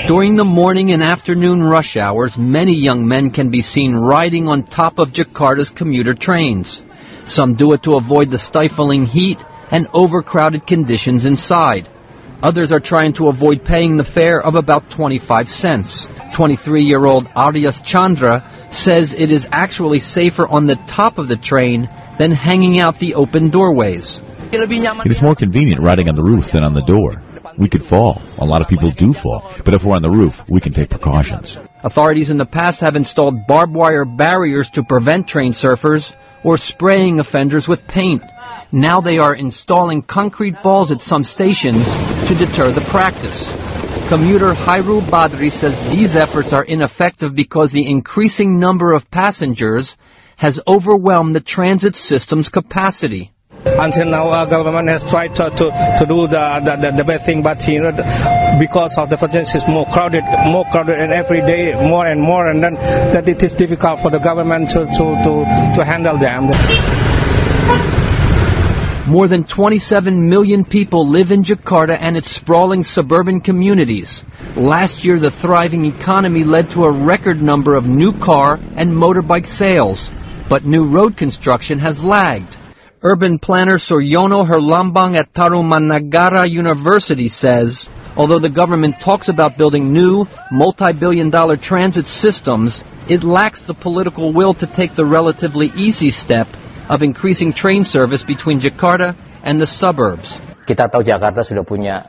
During the morning and afternoon rush hours, many young men can be seen riding on top of Jakarta's commuter trains. Some do it to avoid the stifling heat and overcrowded conditions inside. Others are trying to avoid paying the fare of about 25 cents. 23-year-old Aryas Chandra says it is actually safer on the top of the train than hanging out the open doorways. It is more convenient riding on the roof than on the door. We could fall. A lot of people do fall. But if we're on the roof, we can take precautions. Authorities in the past have installed barbed wire barriers to prevent train surfers or spraying offenders with paint. Now they are installing concrete balls at some stations to deter the practice. Commuter Hairul Badri says these efforts are ineffective because the increasing number of passengers has overwhelmed the transit system's capacity. Until now, our government has tried to do the best thing, but because of the frequency is more crowded, and every day more and more, and then that it is difficult for the government to handle them. More than 27 million people live in Jakarta and its sprawling suburban communities. Last year, the thriving economy led to a record number of new car and motorbike sales, but new road construction has lagged. Urban planner Suryono Herlambang at Tarumanagara University says, although the government talks about building new, multi-billion-dollar transit systems, it lacks the political will to take the relatively easy step of increasing train service between Jakarta and the suburbs. Kita tahu Jakarta sudah punya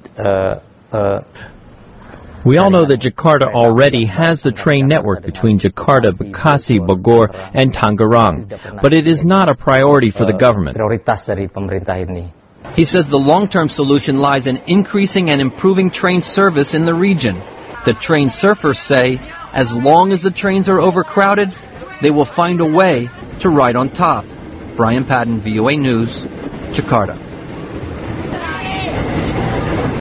We all know that Jakarta already has the train network between Jakarta, Bekasi, Bogor, and Tangerang, but it is not a priority for the government. He says the long-term solution lies in increasing and improving train service in the region. The train surfers say, as long as the trains are overcrowded, they will find a way to ride on top. Brian Padden, VOA News, Jakarta.